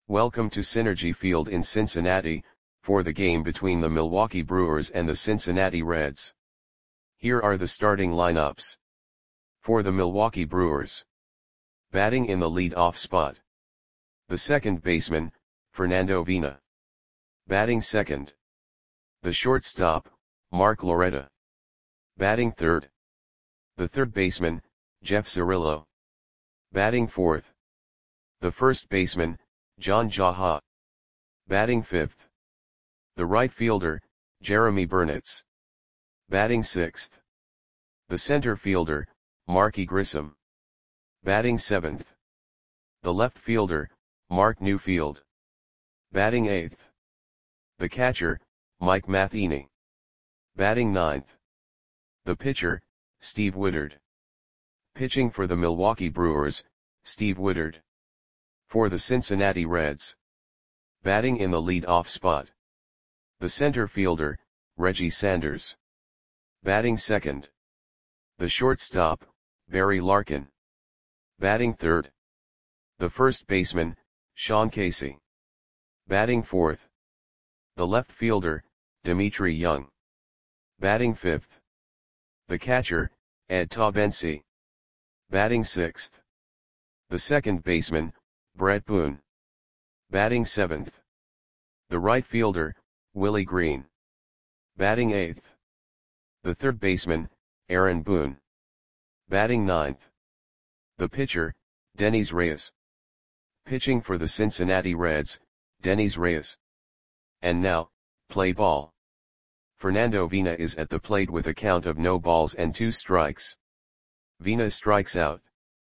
Welcome to Synergy Field in Cincinnati, for the game between the Milwaukee Brewers and the Cincinnati Reds. Here are the starting lineups. For the Milwaukee Brewers. Batting in the lead-off spot. The second baseman, Fernando Vina. Batting second. The shortstop, Mark Loretta. Batting third. The third baseman, Jeff Cirillo. Batting fourth. The first baseman, John Jaha. Batting fifth. The right fielder, Jeremy Burnitz. Batting sixth. The center fielder, Marky Grissom. Batting seventh. The left fielder, Mark Newfield. Batting eighth. The catcher, Mike Matheny. Batting ninth. The pitcher, Steve Woodard. Pitching for the Milwaukee Brewers, Steve Woodard. For the Cincinnati Reds. Batting in the lead-off spot. The center fielder, Reggie Sanders. Batting second. The shortstop, Barry Larkin. Batting third. The first baseman, Sean Casey. Batting fourth. The left fielder, Dimitri Young. Batting fifth. The catcher, Ed Taubensee. Batting sixth. The second baseman, Brett Boone. Batting seventh. The right fielder, Willie Green. Batting eighth. The third baseman, Aaron Boone. Batting ninth. The pitcher, Denys Reyes. Pitching for the Cincinnati Reds, Denys Reyes. And now, play ball. Fernando Vina is at the plate with a count of no balls and 2 strikes. Vina strikes out.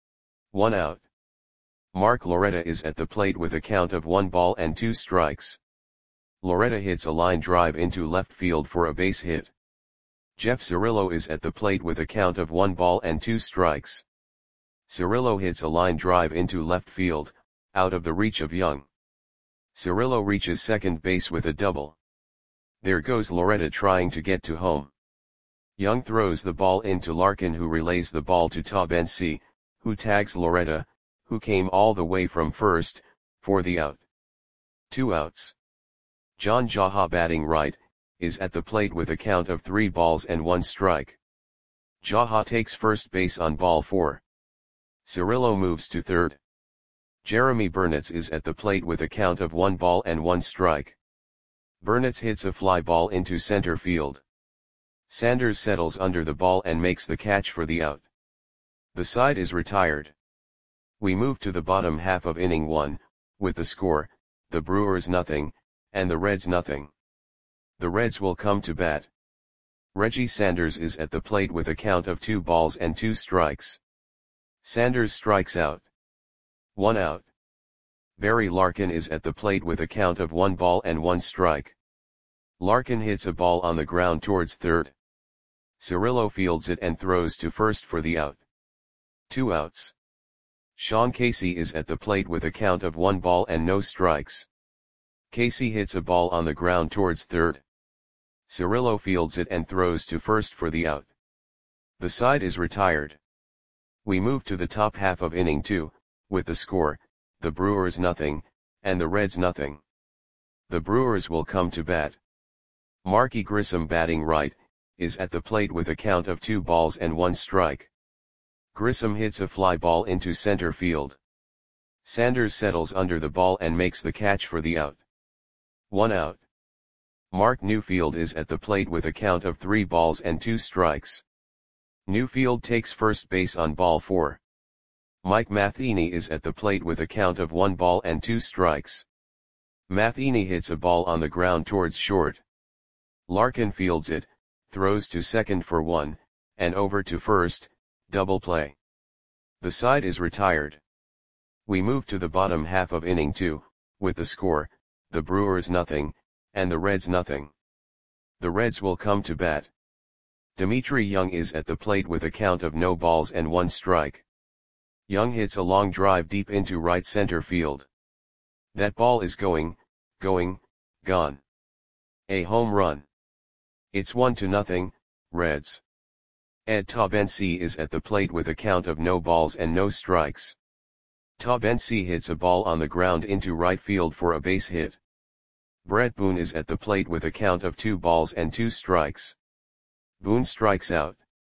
1 out. Mark Loretta is at the plate with a count of 1 ball and 2 strikes. Loretta hits a line drive into left field for a base hit. Jeff Cirillo is at the plate with a count of 1 ball and 2 strikes. Cirillo hits a line drive into left field, out of the reach of Young. Cirillo reaches second base with a double. There goes Loretta trying to get to home. Young throws the ball into Larkin, who relays the ball to Taubensee, who tags Loretta, who came all the way from first, for the out. 2 outs. John Jaha, batting right, is at the plate with a count of 3 balls and 1 strike. Jaha takes first base on ball 4. Cirillo moves to third. Jeremy Burnitz is at the plate with a count of 1 ball and 1 strike. Burnitz hits a fly ball into center field. Sanders settles under the ball and makes the catch for the out. The side is retired. We move to the bottom half of inning 1, with the score, the Brewers 0, and the Reds 0. The Reds will come to bat. Reggie Sanders is at the plate with a count of 2 balls and 2 strikes. Sanders strikes out. 1 out. Barry Larkin is at the plate with a count of 1 ball and 1 strike. Larkin hits a ball on the ground towards third. Cirillo fields it and throws to first for the out. 2 outs. Sean Casey is at the plate with a count of 1 ball and no strikes. Casey hits a ball on the ground towards third. Cirillo fields it and throws to first for the out. The side is retired. We move to the top half of inning 2, with the score, the Brewers 0, and the Reds 0. The Brewers will come to bat. Marky Grissom, batting right, is at the plate with a count of 2 balls and 1 strike. Grissom hits a fly ball into center field. Sanders settles under the ball and makes the catch for the out. 1 out. Mark Newfield is at the plate with a count of 3 balls and 2 strikes. Newfield takes first base on ball 4. Mike Matheny is at the plate with a count of 1 ball and 2 strikes. Matheny hits a ball on the ground towards short. Larkin fields it, throws to second for 1, and over to first, double play. The side is retired. We move to the bottom half of inning 2, with the score, the Brewers 0, and the Reds 0. The Reds will come to bat. Dimitri Young is at the plate with a count of no balls and 1 strike. Young hits a long drive deep into right center field. That ball is gone. A home run. It's 1-0, Reds. Ed Taubensee is at the plate with a count of no balls and no strikes. Ta Bensi hits a ball on the ground into right field for a base hit. Brett Boone is at the plate with a count of 2 balls and 2 strikes. Boone strikes out.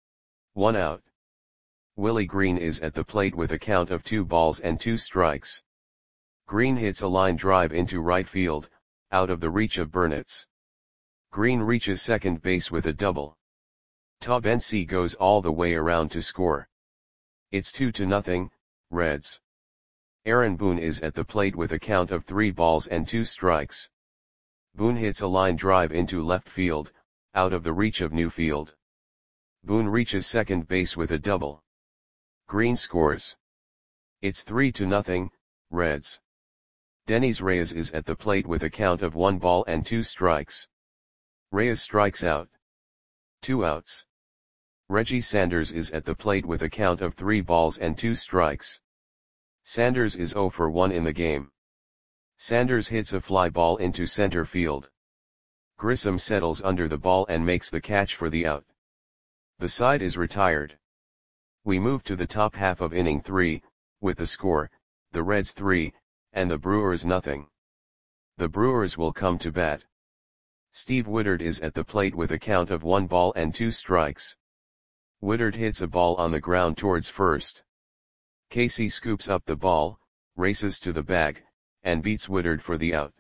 1 out. Willie Green is at the plate with a count of 2 balls and 2 strikes. Green hits a line drive into right field, out of the reach of Burnitz. Green reaches second base with a double. Ta Bensi goes all the way around to score. It's 2-0, Reds. Aaron Boone is at the plate with a count of 3 balls and 2 strikes. Boone hits a line drive into left field, out of the reach of Newfield. Boone reaches second base with a double. Green scores. It's 3-0, Reds. Dennis Reyes is at the plate with a count of 1 ball and 2 strikes. Reyes strikes out. 2 outs. Reggie Sanders is at the plate with a count of 3 balls and 2 strikes. Sanders is 0 for 1 in the game. Sanders hits a fly ball into center field. Grissom settles under the ball and makes the catch for the out. The side is retired. We move to the top half of inning 3, with the score, the Reds 3, and the Brewers 0. The Brewers will come to bat. Steve Woodard is at the plate with a count of 1 ball and 2 strikes. Woodard hits a ball on the ground towards first. Casey scoops up the ball, races to the bag, and beats Woodard for the out.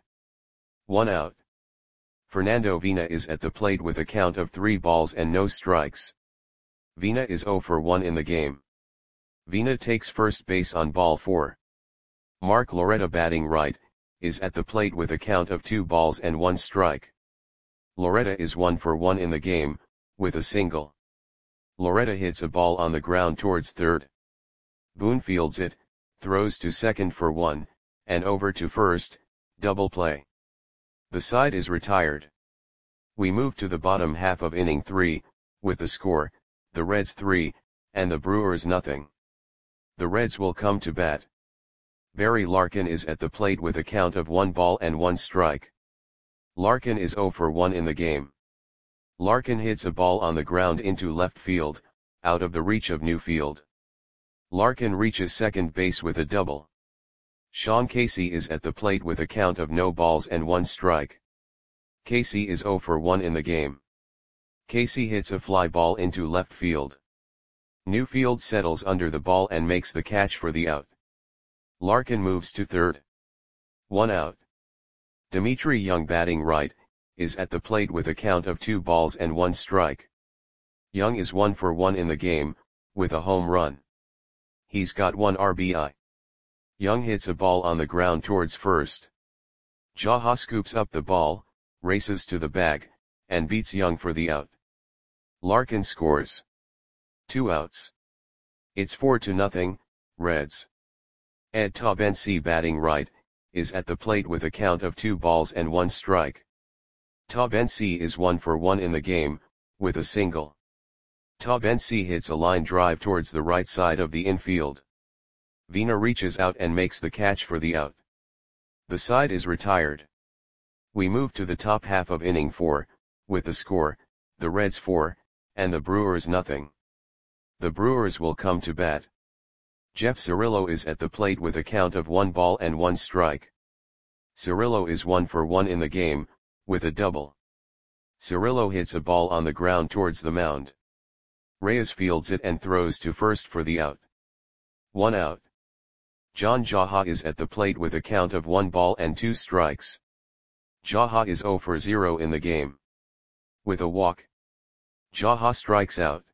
1 out. Fernando Vina is at the plate with a count of 3 balls and no strikes. Vina is 0 for 1 in the game. Vina takes first base on ball 4. Mark Loretta, batting right, is at the plate with a count of 2 balls and 1 strike. Loretta is 1 for 1 in the game, with a single. Loretta hits a ball on the ground towards third. Boone fields it, throws to second for 1, and over to first, double play. The side is retired. We move to the bottom half of inning 3, with the score, the Reds 3, and the Brewers 0. The Reds will come to bat. Barry Larkin is at the plate with a count of 1 ball and 1 strike. Larkin is 0 for 1 in the game. Larkin hits a ball on the ground into left field, out of the reach of Newfield. Larkin reaches second base with a double. Sean Casey is at the plate with a count of no balls and 1 strike. Casey is 0 for 1 in the game. Casey hits a fly ball into left field. Newfield settles under the ball and makes the catch for the out. Larkin moves to third. 1 out. Dimitri Young, batting right, is at the plate with a count of 2 balls and 1 strike. Young is 1 for 1 in the game, with a home run. He's got 1 RBI. Young hits a ball on the ground towards first. Jaha scoops up the ball, races to the bag, and beats Young for the out. Larkin scores. 2 outs. It's 4-0, Reds. Ed Ta Bensi, batting right, is at the plate with a count of 2 balls and 1 strike. Ta Bensi is 1 for 1 in the game, with a single. Ta Bensi hits a line drive towards the right side of the infield. Vina reaches out and makes the catch for the out. The side is retired. We move to the top half of inning 4, with the score, the Reds 4, and the Brewers 0. The Brewers will come to bat. Jeff Cirillo is at the plate with a count of 1 ball and 1 strike. Cirillo is 1 for 1 in the game, with a double. Cirillo hits a ball on the ground towards the mound. Reyes fields it and throws to first for the out. 1 out. John Jaha is at the plate with a count of 1 ball and 2 strikes. Jaha is 0 for 0 in the game. With a walk. Jaha strikes out.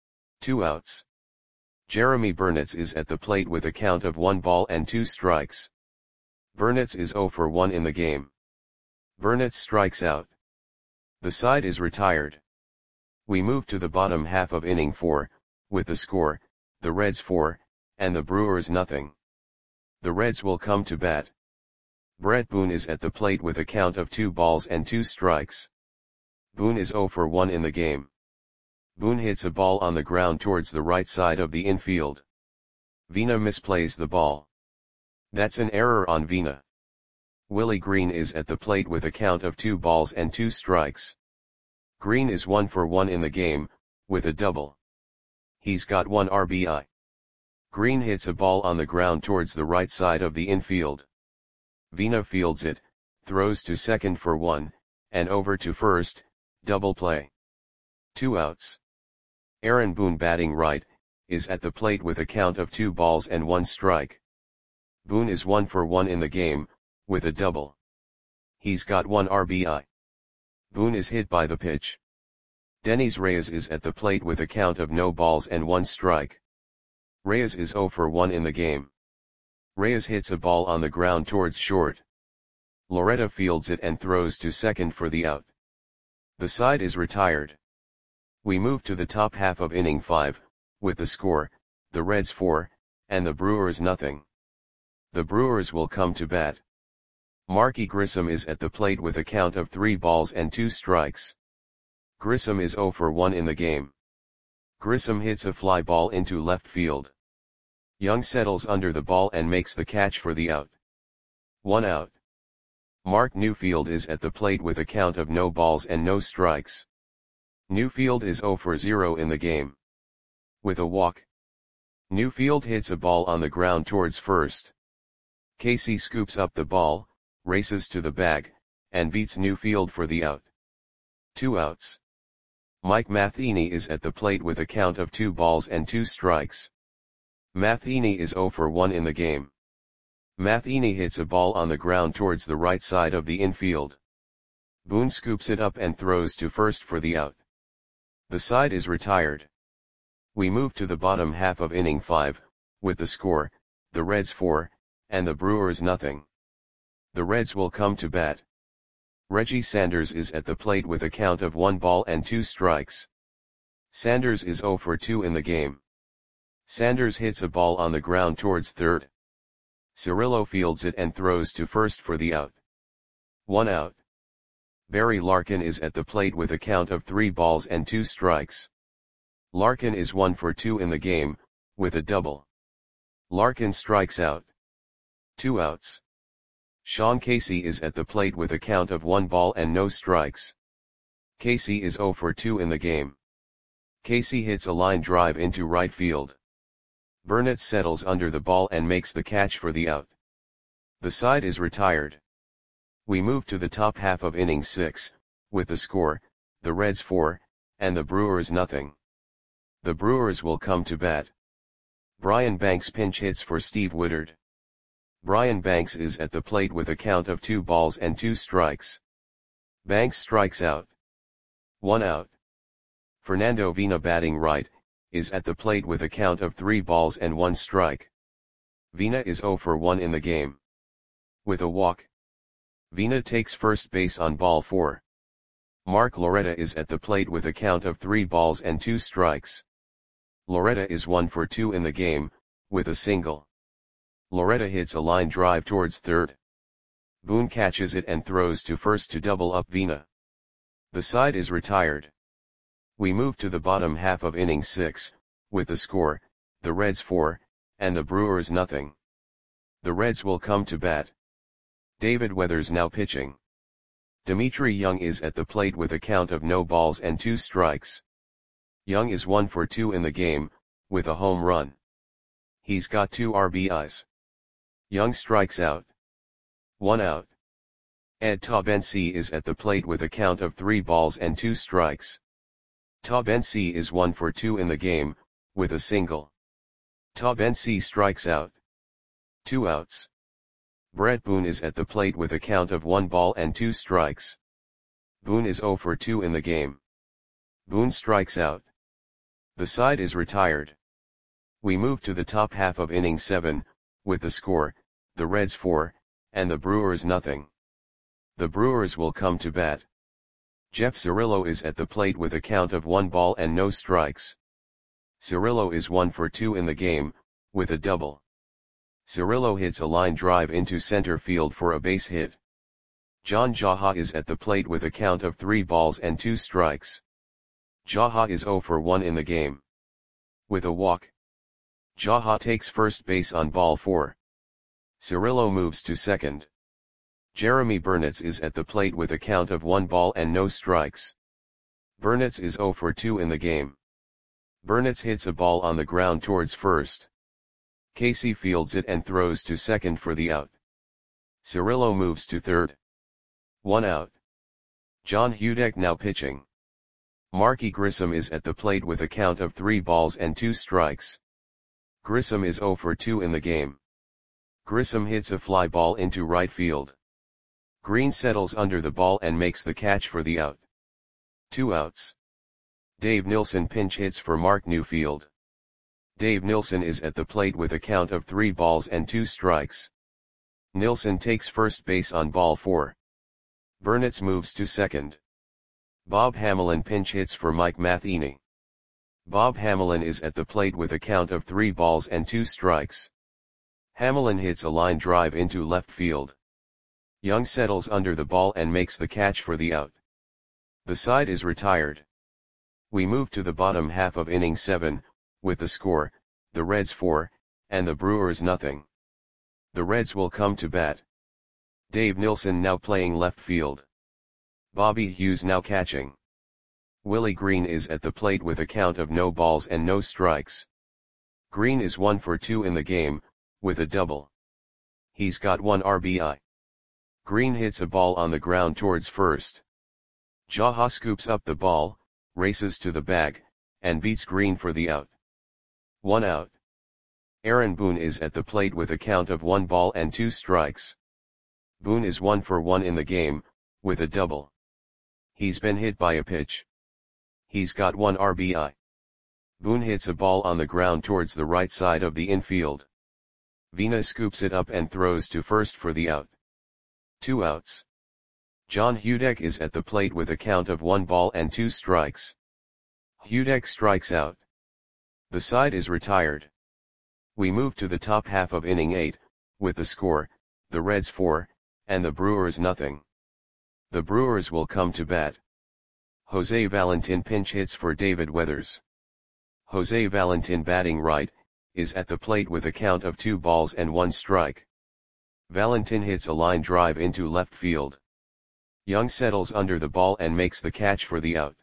2 outs. Jeremy Burnitz is at the plate with a count of 1 ball and 2 strikes. Burnitz is 0 for 1 in the game. Burnitz strikes out. The side is retired. We move to the bottom half of inning 4, with the score, the Reds 4, and the Brewers 0. The Reds will come to bat. Brett Boone is at the plate with a count of 2 balls and 2 strikes. Boone is 0 for 1 in the game. Boone hits a ball on the ground towards the right side of the infield. Vina misplays the ball. That's an error on Vina. Willie Green is at the plate with a count of 2 balls and 2 strikes. Green is 1 for 1 in the game, with a double. He's got 1 RBI. Green hits a ball on the ground towards the right side of the infield. Vina fields it, throws to second for 1, and over to first, double play. 2 outs. Aaron Boone batting right, is at the plate with a count of 2 balls and 1 strike. Boone is 1 for 1 in the game, with a double. He's got 1 RBI. Boone is hit by the pitch. Dennis Reyes is at the plate with a count of no balls and 1 strike. Reyes is 0 for 1 in the game. Reyes hits a ball on the ground towards short. Loretta fields it and throws to second for the out. The side is retired. We move to the top half of inning 5, with the score, the Reds 4, and the Brewers nothing. The Brewers will come to bat. Marky Grissom is at the plate with a count of 3 balls and 2 strikes. Grissom is 0 for 1 in the game. Grissom hits a fly ball into left field. Young settles under the ball and makes the catch for the out. 1 out. Mark Newfield is at the plate with a count of no balls and no strikes. Newfield is 0 for 0 in the game. With a walk. Newfield hits a ball on the ground towards first. Casey scoops up the ball, races to the bag, and beats Newfield for the out. 2 outs. Mike Matheny is at the plate with a count of 2 balls and 2 strikes. Matheny is 0 for 1 in the game. Matheny hits a ball on the ground towards the right side of the infield. Boone scoops it up and throws to first for the out. The side is retired. We move to the bottom half of inning 5, with the score, the Reds 4, and the Brewers nothing. The Reds will come to bat. Reggie Sanders is at the plate with a count of 1 ball and 2 strikes. Sanders is 0 for 2 in the game. Sanders hits a ball on the ground towards third. Cirillo fields it and throws to first for the out. 1 out. Barry Larkin is at the plate with a count of 3 balls and 2 strikes. Larkin is 1 for 2 in the game, with a double. Larkin strikes out. 2 outs. Sean Casey is at the plate with a count of 1 ball and no strikes. Casey is 0 for 2 in the game. Casey hits a line drive into right field. Burnett settles under the ball and makes the catch for the out. The side is retired. We move to the top half of inning 6, with the score, the Reds 4, and the Brewers nothing. The Brewers will come to bat. Brian Banks pinch hits for Steve Woodard. Brian Banks is at the plate with a count of 2 balls and 2 strikes. Banks strikes out. 1 out. Fernando Vina batting right, is at the plate with a count of 3 balls and 1 strike. Vina is 0 for 1 in the game. With a walk. Vina takes first base on ball 4. Mark Loretta is at the plate with a count of 3 balls and 2 strikes. Loretta is 1 for 2 in the game, with a single. Loretta hits a line drive towards third. Boone catches it and throws to first to double up Vina. The side is retired. We move to the bottom half of inning 6, with the score, the Reds 4, and the Brewers nothing. The Reds will come to bat. David Weathers now pitching. Dimitri Young is at the plate with a count of no balls and 2 strikes. Young is 1 for 2 in the game, with a home run. He's got 2 RBIs. Young strikes out. 1 out. Ed Taubensee is at the plate with a count of 3 balls and 2 strikes. Taubensee is 1 for 2 in the game, with a single. Taubensee strikes out. 2 outs. Brett Boone is at the plate with a count of 1 ball and 2 strikes. Boone is 0 for 2 in the game. Boone strikes out. The side is retired. We move to the top half of inning 7, with the score, the Reds 4, and the Brewers nothing. The Brewers will come to bat. Jeff Cirillo is at the plate with a count of 1 ball and no strikes. Cirillo is 1 for 2 in the game, with a double. Cirillo hits a line drive into center field for a base hit. John Jaha is at the plate with a count of 3 balls and 2 strikes. Jaha is 0 for 1 in the game. With a walk. Jaha takes first base on ball 4. Cirillo moves to second. Jeremy Burnitz is at the plate with a count of 1 ball and no strikes. Burnitz is 0 for 2 in the game. Burnitz hits a ball on the ground towards first. Casey fields it and throws to second for the out. Cirillo moves to third. 1 out. John Hudek now pitching. Marky Grissom is at the plate with a count of 3 balls and 2 strikes. Grissom is 0 for 2 in the game. Grissom hits a fly ball into right field. Green settles under the ball and makes the catch for the out. 2 outs. Dave Nilsson pinch hits for Mark Newfield. Dave Nilsson is at the plate with a count of 3 balls and 2 strikes. Nilsson takes first base on ball 4. Burnitz moves to second. Bob Hamelin pinch hits for Mike Matheny. Bob Hamelin is at the plate with a count of 3 balls and 2 strikes. Hamelin hits a line drive into left field. Young settles under the ball and makes the catch for the out. The side is retired. We move to the bottom half of inning 7, with the score, the Reds 4, and the Brewers nothing. The Reds will come to bat. Dave Nilsson now playing left field. Bobby Hughes now catching. Willie Green is at the plate with a count of no balls and no strikes. Green is 1 for 2 in the game, with a double. He's got 1 RBI. Green hits a ball on the ground towards first. Jaha scoops up the ball, races to the bag, and beats Green for the out. 1 out. Aaron Boone is at the plate with a count of 1 ball and 2 strikes. Boone is 1 for 1 in the game, with a double. He's been hit by a pitch. He's got 1 RBI. Boone hits a ball on the ground towards the right side of the infield. Vina scoops it up and throws to first for the out. 2 outs. John Hudek is at the plate with a count of 1 ball and 2 strikes. Hudek strikes out. The side is retired. We move to the top half of inning 8, with the score, the Reds 4, and the Brewers nothing. The Brewers will come to bat. Jose Valentin pinch hits for David Weathers. Jose Valentin batting right, is at the plate with a count of 2 balls and 1 strike. Valentin hits a line drive into left field. Young settles under the ball and makes the catch for the out.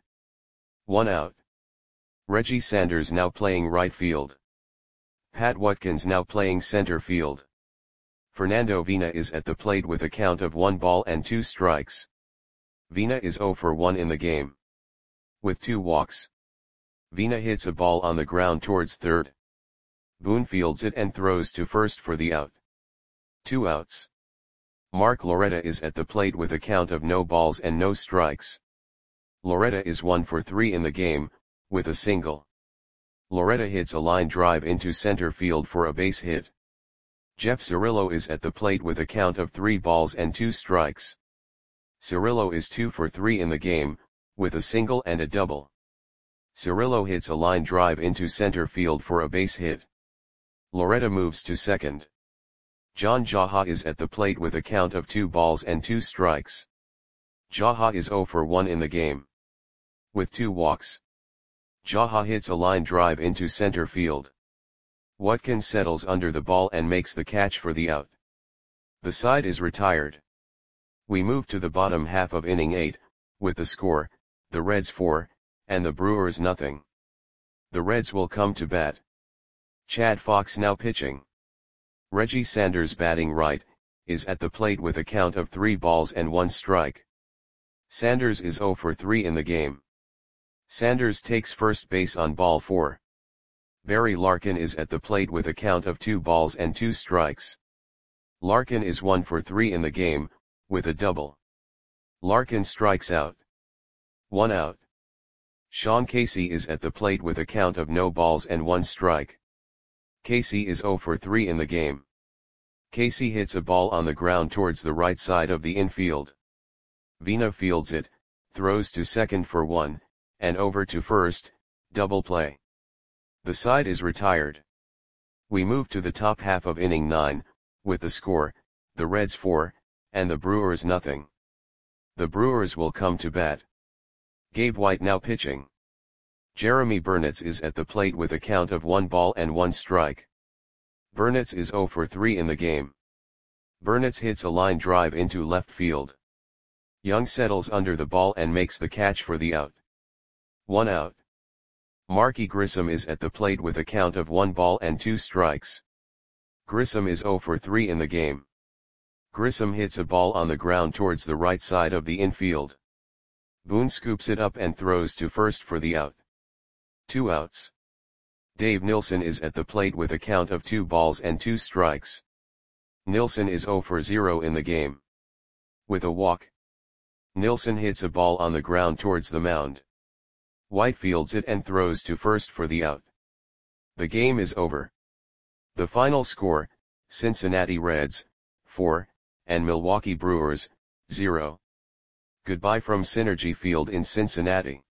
1 out. Reggie Sanders now playing right field. Pat Watkins now playing center field. Fernando Vina is at the plate with a count of 1 ball and 2 strikes. Vina is 0 for 1 in the game. With 2 walks. Vina hits a ball on the ground towards third. Boone fields it and throws to first for the out. 2 outs. Mark Loretta is at the plate with a count of no balls and no strikes. Loretta is 1 for 3 in the game, with a single. Loretta hits a line drive into center field for a base hit. Jeff Cirillo is at the plate with a count of 3 balls and 2 strikes. Cirillo is 2 for 3 in the game, with a single and a double. Cirillo hits a line drive into center field for a base hit. Loretta moves to second. John Jaha is at the plate with a count of 2 balls and 2 strikes. Jaha is 0 for 1 in the game. With 2 walks. Jaha hits a line drive into center field. Watkins settles under the ball and makes the catch for the out. The side is retired. We move to the bottom half of inning 8, with the score, the Reds 4, and the Brewers nothing. The Reds will come to bat. Chad Fox now pitching. Reggie Sanders batting right, is at the plate with a count of 3 balls and 1 strike. Sanders is 0 for 3 in the game. Sanders takes first base on ball 4. Barry Larkin is at the plate with a count of 2 balls and 2 strikes. Larkin is 1 for 3 in the game, with a double. Larkin strikes out. 1 out. Sean Casey is at the plate with a count of no balls and 1 strike. Casey is 0 for 3 in the game. Casey hits a ball on the ground towards the right side of the infield. Vina fields it, throws to second for 1, and over to first, double play. The side is retired. We move to the top half of inning 9, with the score, the Reds 4, and the Brewers nothing. The Brewers will come to bat. Gabe White now pitching. Jeremy Burnitz is at the plate with a count of 1 ball and 1 strike. Burnitz is 0 for 3 in the game. Burnitz hits a line drive into left field. Young settles under the ball and makes the catch for the out. 1 out. Marky Grissom is at the plate with a count of 1 ball and 2 strikes. Grissom is 0 for 3 in the game. Grissom hits a ball on the ground towards the right side of the infield. Boone scoops it up and throws to first for the out. 2 outs. Dave Nilsson is at the plate with a count of 2 balls and 2 strikes. Nilsson is 0 for 0 in the game. With a walk, Nilsson hits a ball on the ground towards the mound. White fields it and throws to first for the out. The game is over. The final score, Cincinnati Reds, 4, and Milwaukee Brewers, 0. Goodbye from Synergy Field in Cincinnati.